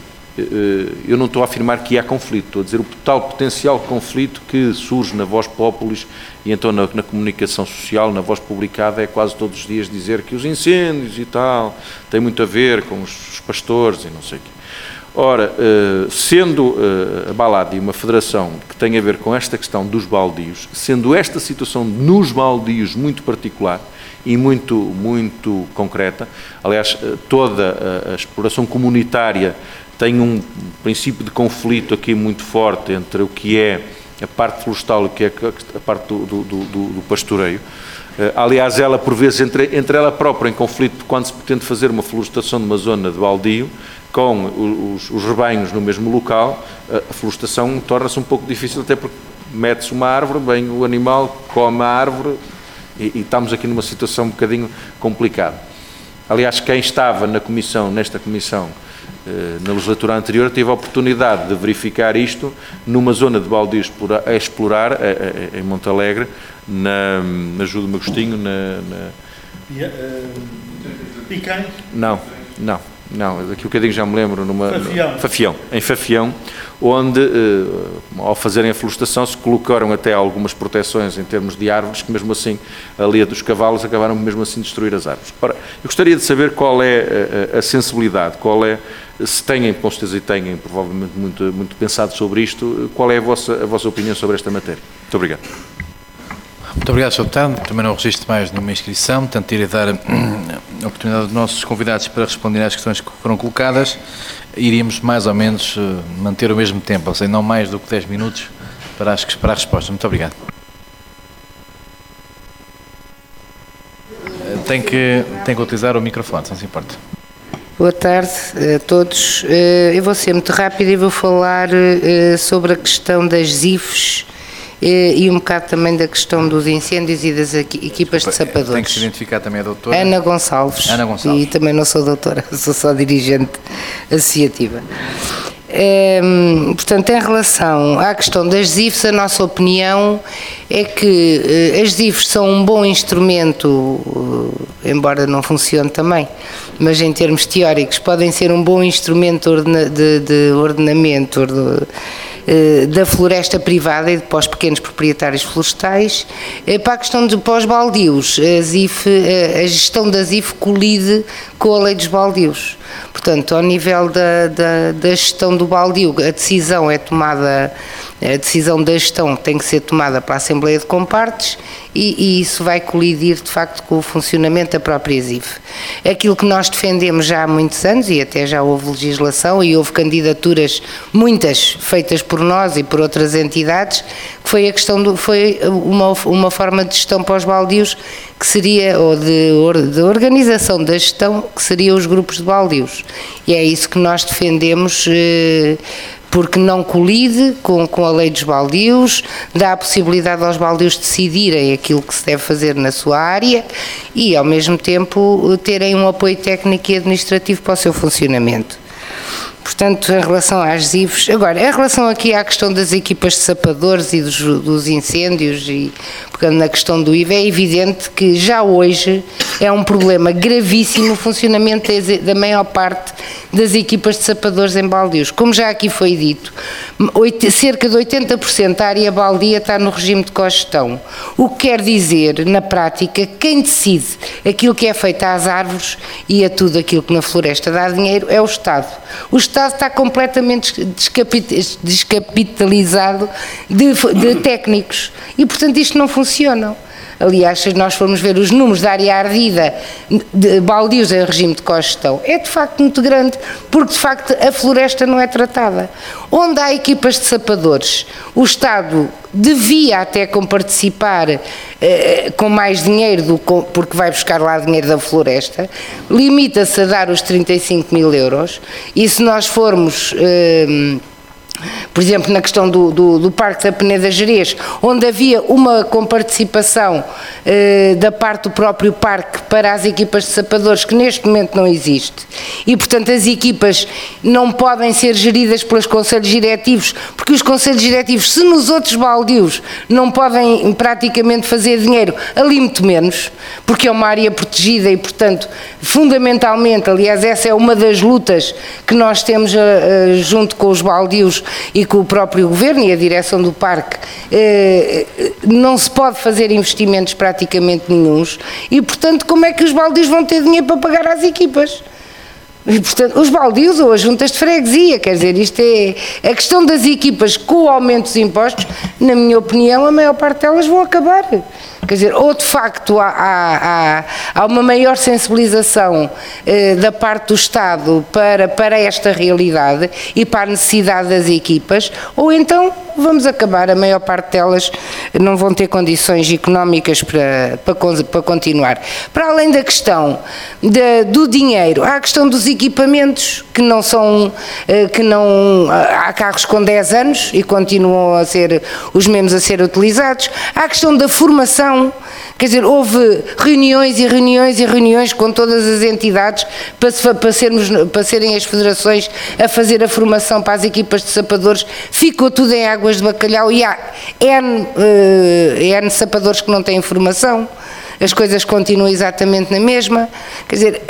eu não estou a afirmar que há conflito, estou a dizer o tal potencial conflito que surge na voz populis e então na, na comunicação social, na voz publicada, é quase todos os dias dizer que os incêndios e tal têm muito a ver com os, os pastores e não sei o quê. Ora, sendo a Baladi uma federação que tem a ver com esta questão dos baldios, sendo esta situação nos baldios muito particular e muito, muito concreta, aliás, toda a exploração comunitária tem um princípio de conflito aqui muito forte entre o que é a parte florestal e o que é a parte do, do, do, do pastoreio. Aliás, ela por vezes entre, entre ela própria em conflito quando se pretende fazer uma florestação de uma zona de baldio, com os, os rebanhos no mesmo local, a florestação torna-se um pouco difícil, até porque mete-se uma árvore, vem o animal, come a árvore e, e estamos aqui numa situação um bocadinho complicada. Aliás, quem estava na comissão, nesta comissão, na legislatura anterior, teve a oportunidade de verificar isto numa zona de baldio a explorar, em Montalegre, na, na Ajuda de Agostinho, na... na... Picanho? Não, não. Não, daqui a bocadinho já me lembro, numa, Fafião. No, Fafião, em Fafião, onde, eh, ao fazerem a florestação, se colocaram até algumas proteções em termos de árvores, que mesmo assim, ali a dos cavalos, acabaram mesmo assim de destruir as árvores. Ora, eu gostaria de saber qual é a, a sensibilidade, qual é, se têm, com certeza e têm, provavelmente muito, muito pensado sobre isto, qual é a vossa, a vossa opinião sobre esta matéria. Muito obrigado. Muito obrigado, senhor Deputado. Também não registro mais nenhuma inscrição, portanto, irei dar a oportunidade aos nossos convidados para responderem às questões que foram colocadas. Iríamos mais ou menos manter o mesmo tempo, ou seja, não mais do que dez minutos para, as, para a resposta. Muito obrigado. Tem que, tem que utilizar o microfone, se não se importa. Boa tarde a todos. Eu vou ser muito rápido e vou falar sobre a questão das Z I Fs e um bocado também da questão dos incêndios e das equipas de sapadores. Tem que se identificar também a doutora Ana Gonçalves. Ana Gonçalves. E também não sou doutora, sou só dirigente associativa. É, portanto, em relação à questão das Z I Fs, a nossa opinião é que as Z I Fs são um bom instrumento, embora não funcione também, mas em termos teóricos podem ser um bom instrumento de, de ordenamento de, da floresta privada e para os pequenos proprietários florestais. Para a questão de pós-baldios, a, Z I F, a gestão da Z I F colide com a lei dos baldios. Portanto, ao nível da, da, da gestão do baldio, a decisão é tomada, a decisão da gestão tem que ser tomada para a Assembleia de Compartes e, e isso vai colidir de facto com o funcionamento da própria Z I F. Aquilo que nós defendemos já há muitos anos, e até já houve legislação e houve candidaturas, muitas feitas por nós e por outras entidades, que foi a questão do, foi uma, uma forma de gestão para os baldios que seria, ou de, de organização da gestão, que seria os grupos de baldios. E é isso que nós defendemos, eh, porque não colide com, com a lei dos baldios, dá a possibilidade aos baldios decidirem aquilo que se deve fazer na sua área e, ao mesmo tempo, terem um apoio técnico e administrativo para o seu funcionamento. Portanto, em relação às Z I Fs, agora, em relação aqui à questão das equipas de sapadores e dos, dos incêndios, e pegando na questão do I V A, é evidente que já hoje é um problema gravíssimo o funcionamento da maior parte das equipas de sapadores em baldios. Como já aqui foi dito, cerca de oitenta por cento da área baldia está no regime de cogestão, o que quer dizer, na prática, quem decide aquilo que é feito às árvores e a tudo aquilo que na floresta dá dinheiro é o Estado. O Estado está completamente descapitalizado de, de técnicos e, portanto, isto não funciona. Aliás, se nós formos ver os números da área ardida de baldios em regime de cogestão, é de facto muito grande, porque de facto a floresta não é tratada. Onde há equipas de sapadores, o Estado devia até comparticipar eh, com mais dinheiro, do, porque vai buscar lá dinheiro da floresta, limita-se a dar os trinta e cinco mil euros, e se nós formos... Eh, por exemplo, na questão do, do, do Parque da Peneda Gerês, onde havia uma comparticipação eh, da parte do próprio parque para as equipas de sapadores, que neste momento não existe, e portanto as equipas não podem ser geridas pelos conselhos diretivos, porque os conselhos diretivos, se nos outros baldios não podem praticamente fazer dinheiro, ali muito menos, porque é uma área protegida e portanto, fundamentalmente, aliás, essa é uma das lutas que nós temos uh, junto com os baldios e com o próprio Governo e a direção do parque, eh, não se pode fazer investimentos praticamente nenhuns e, portanto, como é que os baldios vão ter dinheiro para pagar às equipas? E, portanto, os baldios ou as juntas de freguesia, quer dizer, isto é a questão das equipas com o aumento dos impostos, na minha opinião, a maior parte delas vão acabar. Quer dizer, ou de facto há, há, há uma maior sensibilização eh, da parte do Estado para, para esta realidade e para a necessidade das equipas, ou então vamos acabar, a maior parte delas não vão ter condições económicas para, para, para continuar. Para além da questão de, do dinheiro, há a questão dos equipamentos, que não são, eh, que não, há carros com dez anos e continuam a ser os mesmos a ser utilizados, há a questão da formação. Quer dizer, houve reuniões e reuniões e reuniões com todas as entidades para, para, sermos, para serem as federações a fazer a formação para as equipas de sapadores, ficou tudo em águas de bacalhau e há N, uh, N sapadores que não têm formação, as coisas continuam exatamente na mesma. Quer dizer,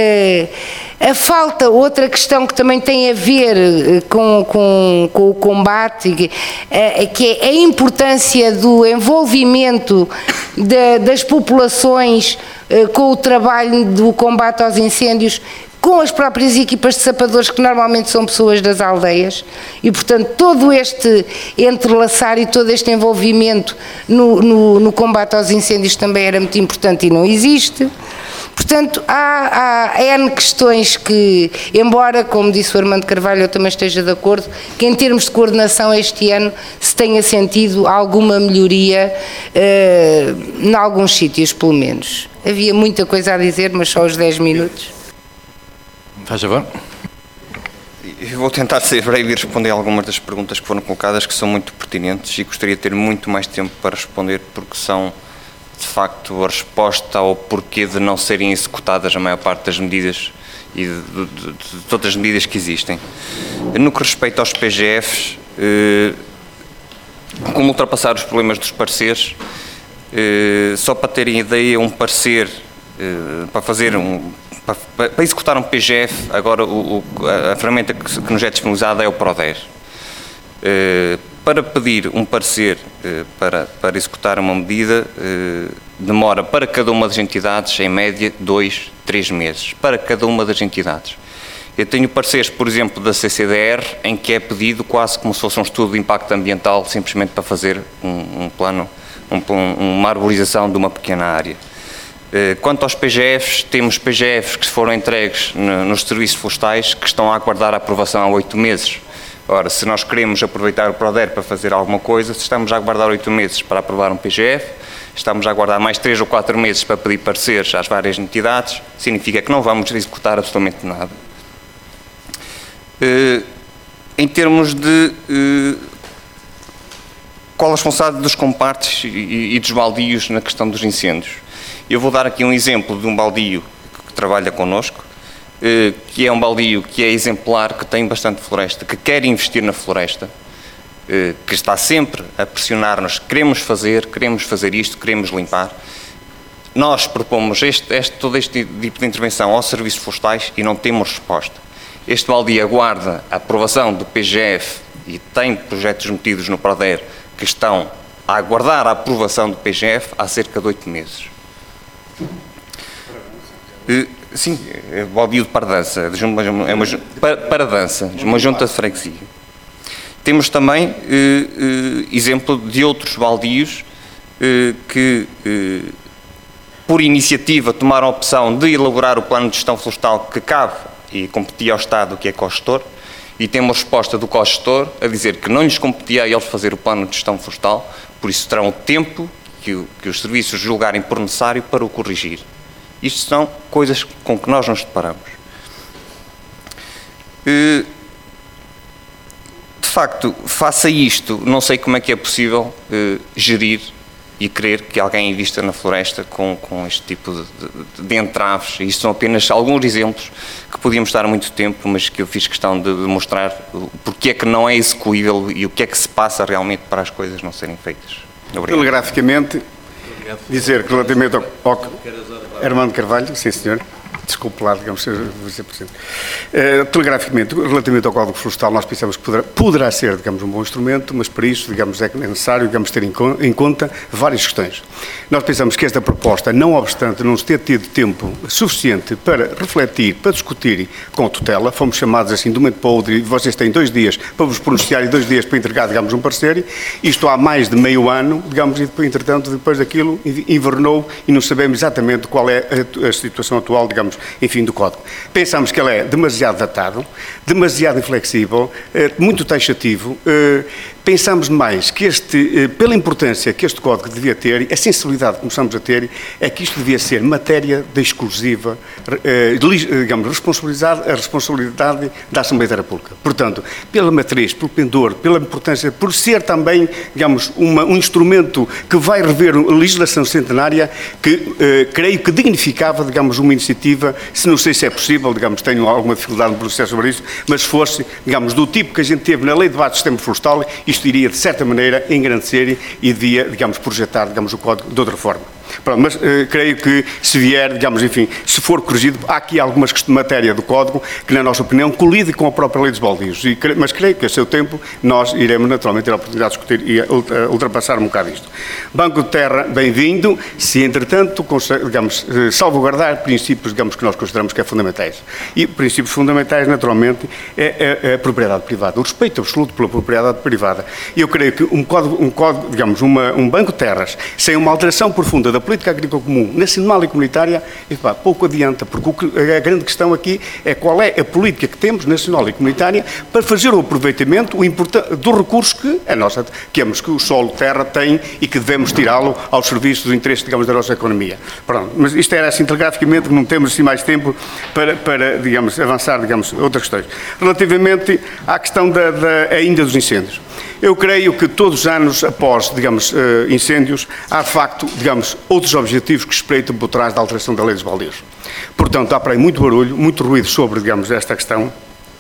a, a, a falta, outra questão que também tem a ver com, com, com o combate, que é a importância do envolvimento de, das populações com o trabalho do combate aos incêndios, com as próprias equipas de sapadores, que normalmente são pessoas das aldeias, e portanto todo este entrelaçar e todo este envolvimento no, no, no combate aos incêndios também era muito importante e não existe. Portanto, há, há N questões que, embora, como disse o Armando Carvalho, eu também esteja de acordo, que em termos de coordenação este ano se tenha sentido alguma melhoria eh, em alguns sítios, pelo menos. Havia muita coisa a dizer, mas só os dez minutos. Faz favor. Eu vou tentar ser breve e responder a algumas das perguntas que foram colocadas, que são muito pertinentes e gostaria de ter muito mais tempo para responder, porque são, de facto, a resposta ao porquê de não serem executadas a maior parte das medidas e de, de, de, de todas as medidas que existem. No que respeita aos P G Fs, eh, como ultrapassar os problemas dos pareceres, eh, só para terem ideia, um parecer, eh, para fazer um... Para, para executar um P G F, agora o, o, a ferramenta que, que nos é disponibilizada é o PRODER. Uh, para pedir um parecer uh, para, para executar uma medida, uh, demora para cada uma das entidades, em média, dois, três meses. Para cada uma das entidades. Eu tenho pareceres, por exemplo, da C C D R, em que é pedido quase como se fosse um estudo de impacto ambiental, simplesmente para fazer um, um plano um, uma arborização de uma pequena área. Quanto aos P G Fs, temos P G Fs que foram entregues nos serviços florestais que estão a aguardar a aprovação há oito meses. Ora, se nós queremos aproveitar o PRODER para fazer alguma coisa, se estamos a aguardar oito meses para aprovar um P G F, estamos a aguardar mais três ou quatro meses para pedir pareceres às várias entidades, significa que não vamos executar absolutamente nada. Em termos de qual a responsabilidade dos compartes e dos baldios na questão dos incêndios. Eu vou dar aqui um exemplo de um baldio que trabalha connosco, que é um baldio que é exemplar, que tem bastante floresta, que quer investir na floresta, que está sempre a pressionar-nos, queremos fazer, queremos fazer isto, queremos limpar. Nós propomos este, este, todo este tipo de intervenção aos serviços florestais e não temos resposta. Este baldio aguarda a aprovação do P G F e tem projetos metidos no PRODER que estão a aguardar a aprovação do P G F há cerca de oito meses. Sim, é baldio de Paradança, é uma, para, Paradança, uma junta de freguesia. Temos também eh, eh, exemplo de outros baldios eh, que, eh, por iniciativa, tomaram a opção de elaborar o plano de gestão florestal que cabe e competia ao Estado, que é co-gestor, e temos resposta do co-gestor a dizer que não lhes competia a eles fazer o plano de gestão florestal, por isso terão o tempo que, que os serviços julgarem por necessário para o corrigir. Isto são coisas com que nós nos deparamos. De facto, face a isto, não sei como é que é possível gerir e querer que alguém invista na floresta com, com este tipo de, de, de entraves. Isto são apenas alguns exemplos que podíamos estar muito tempo, mas que eu fiz questão de, de mostrar porque é que não é execuível e o que é que se passa realmente para as coisas não serem feitas. Obrigado. Telegraficamente, dizer que relativamente ao, ao Armando Carvalho, sim senhor, desculpe lá, digamos, vice-presidente. Uh, telegraficamente, relativamente ao Código Florestal, nós pensamos que poderá, poderá ser, digamos, um bom instrumento, mas para isso, digamos, é necessário, digamos, ter em, em conta várias questões. Nós pensamos que esta proposta, não obstante não se ter tido tempo suficiente para refletir, para discutir com a tutela, fomos chamados assim de um momento para o outro e vocês têm dois dias para vos pronunciar e dois dias para entregar, digamos, um parecer, isto há mais de meio ano, digamos, e depois, entretanto, depois daquilo invernou e não sabemos exatamente qual é a, a situação atual, digamos, enfim, do Código. Pensamos que ele é demasiado datado, demasiado inflexível, muito taxativo. Pensamos mais que este, pela importância que este Código devia ter, a sensibilidade que começamos a ter, é que isto devia ser matéria de exclusiva, digamos, responsabilidade, a responsabilidade da Assembleia da República. Portanto, pela matriz, pelo pendor, pela importância, por ser também, digamos, uma, um instrumento que vai rever a legislação centenária, que eh, creio que dignificava, digamos, uma iniciativa, se não sei se é possível, digamos, tenho alguma dificuldade no processo sobre isso, mas se fosse, digamos, do tipo que a gente teve na Lei de Base do Sistema Florestal, isto iria, de certa maneira, engrandecer e devia, digamos, projetar, digamos, o Código de outra forma. Pronto, mas uh, creio que se vier, digamos, enfim, se for corrigido, há aqui algumas questões de matéria do Código que, na nossa opinião, colide com a própria Lei dos Baldios. E, mas creio que, a seu tempo, nós iremos naturalmente ter a oportunidade de discutir e uh, ultrapassar um bocado isto. Banco de Terra, bem-vindo, se entretanto, digamos, uh, salvaguardar princípios, digamos, que nós consideramos que é fundamentais. E princípios fundamentais, naturalmente, é, é, é a propriedade privada, o respeito absoluto pela propriedade privada. E eu creio que um código, um código digamos, uma, um banco de terras, sem uma alteração profunda da política agrícola comum, nacional e comunitária, epá, pouco adianta, porque o que, a grande questão aqui é qual é a política que temos, nacional e comunitária, para fazer o aproveitamento o dos recursos que a nossa, que, é, que o solo terra tem e que devemos tirá-lo aos serviços dos interesses, digamos, da nossa economia. Pronto, mas isto era assim telegraficamente, não temos assim mais tempo para, para digamos, avançar, digamos, outras questões. Relativamente à questão da, da, ainda dos incêndios. Eu creio que todos os anos após, digamos, incêndios, há de facto, digamos, outros objetivos que espreitam por trás da alteração da Lei dos Baldios. Portanto, há para aí muito barulho, muito ruído sobre, digamos, esta questão.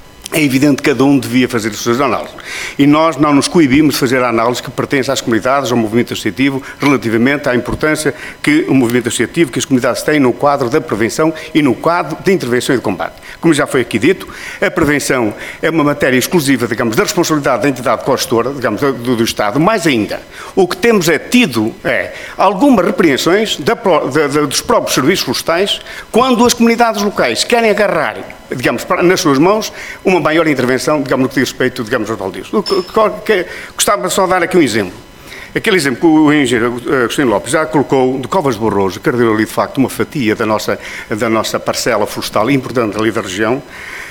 É evidente que cada um devia fazer as suas análises. E nós não nos coibimos de fazer a análise que pertence às comunidades, ao movimento associativo, relativamente à importância que o movimento associativo, que as comunidades têm no quadro da prevenção e no quadro de intervenção e de combate. Como já foi aqui dito, a prevenção é uma matéria exclusiva, digamos, da responsabilidade da entidade co-gestora, digamos, do, do Estado. Mais ainda, o que temos é tido é algumas repreensões da, da, da, dos próprios serviços florestais quando as comunidades locais querem agarrar, digamos, nas suas mãos, uma maior intervenção, digamos, no que diz respeito, digamos, aos baldios. Gostava só de dar aqui um exemplo. aquele exemplo que o engenheiro Agostinho Lopes já colocou de Covas de Barroso, que ardeu ali de facto uma fatia da nossa, da nossa parcela florestal importante ali da região,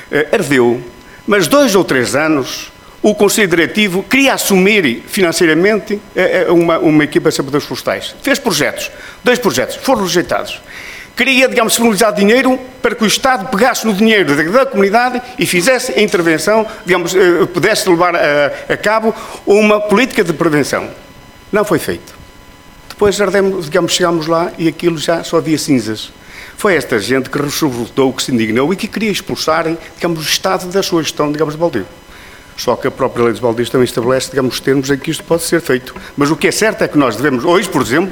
ardeu, mas dois ou três anos o Conselho Diretivo queria assumir financeiramente uma, uma equipa de sapadores florestais. Fez projetos, dois projetos, foram rejeitados. Queria, digamos, disponibilizar dinheiro para que o Estado pegasse no dinheiro da, da comunidade e fizesse a intervenção, digamos, pudesse levar a, a cabo uma política de prevenção. Não foi feito. Depois, digamos, chegámos lá e aquilo já só havia cinzas. Foi esta gente que revoltou, que se indignou e que queria expulsarem, digamos, o Estado da sua gestão, digamos, de baldio. Só que a própria lei dos baldios também estabelece, digamos, os termos em que isto pode ser feito. Mas o que é certo é que nós devemos, hoje, por exemplo,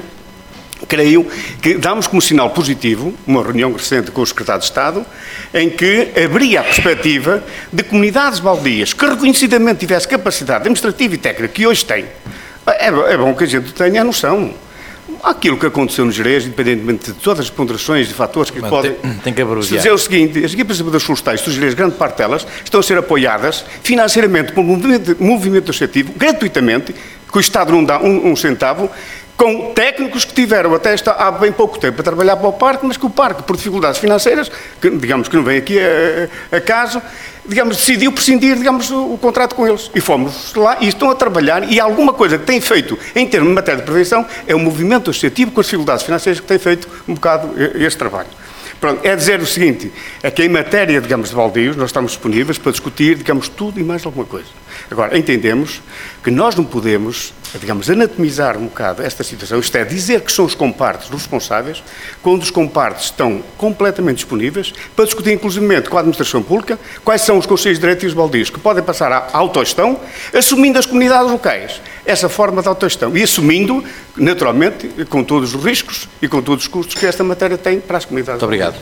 creio que damos como sinal positivo uma reunião recente com o Secretário de Estado em que abria a perspectiva de comunidades baldias que reconhecidamente tivesse capacidade administrativa e técnica que hoje têm. É, é bom que a gente tenha a noção. Aquilo que aconteceu no Gerês, independentemente de todas as ponderações e fatores que Mas podem... Tem, tem que abreviar. Dizer o seguinte, as equipas das florestais do Gerês, grande parte delas, estão a ser apoiadas financeiramente por um movimento, movimento associativo, gratuitamente, que o Estado não dá um, um centavo, com técnicos que tiveram até esta, há bem pouco tempo a trabalhar para o parque, mas que o parque, por dificuldades financeiras, que, digamos que não vem aqui a, a caso, digamos, decidiu prescindir, digamos, o, o contrato com eles. E fomos lá e estão a trabalhar, e alguma coisa que têm feito em termos de matéria de prevenção é o movimento associativo com as dificuldades financeiras que tem feito um bocado este trabalho. Pronto, é dizer o seguinte, é que em matéria, digamos, de baldios, nós estamos disponíveis para discutir, digamos, tudo e mais alguma coisa. Agora, entendemos que nós não podemos, digamos, anatomizar um bocado esta situação, isto é, dizer que são os compartes responsáveis, quando os compartes estão completamente disponíveis para discutir, inclusivamente, com a administração pública, quais são os conselhos diretivos baldios que podem passar à autogestão, assumindo as comunidades locais essa forma de autogestão e assumindo, naturalmente, com todos os riscos e com todos os custos que esta matéria tem para as comunidades. Muito obrigado.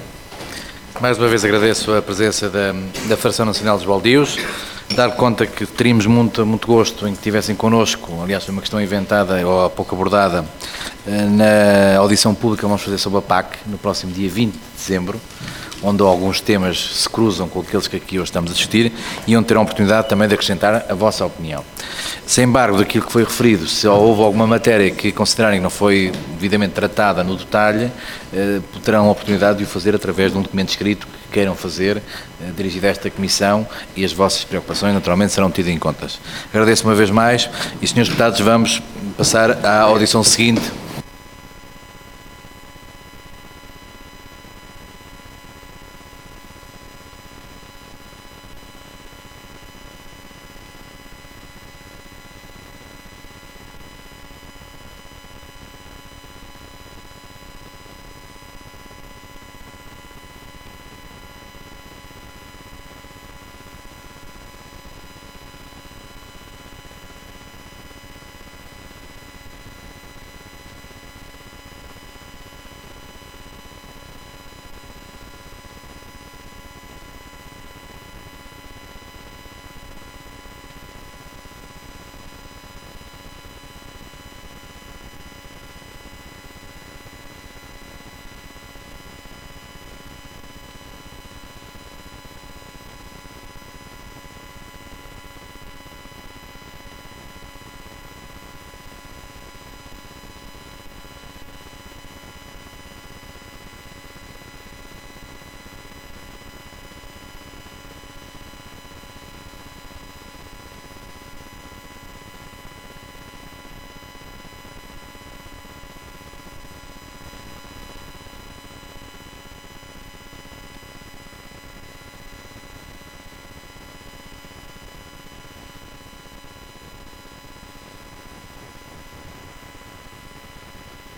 Mais uma vez agradeço a presença da, da Federação Nacional dos Baldios. Dar conta que teríamos muito, muito gosto em que estivessem connosco, aliás, foi uma questão inventada ou há pouco abordada na audição pública que vamos fazer sobre a P A C no próximo dia vinte de dezembro, onde alguns temas se cruzam com aqueles que aqui hoje estamos a discutir e onde terão a oportunidade também de acrescentar a vossa opinião. Sem embargo, daquilo que foi referido, se houve alguma matéria que considerarem que não foi devidamente tratada no detalhe, eh, terão a oportunidade de o fazer através de um documento escrito que queiram fazer, eh, dirigido a esta Comissão, e as vossas preocupações naturalmente serão tidas em contas. Agradeço uma vez mais e, senhores deputados, vamos passar à audição seguinte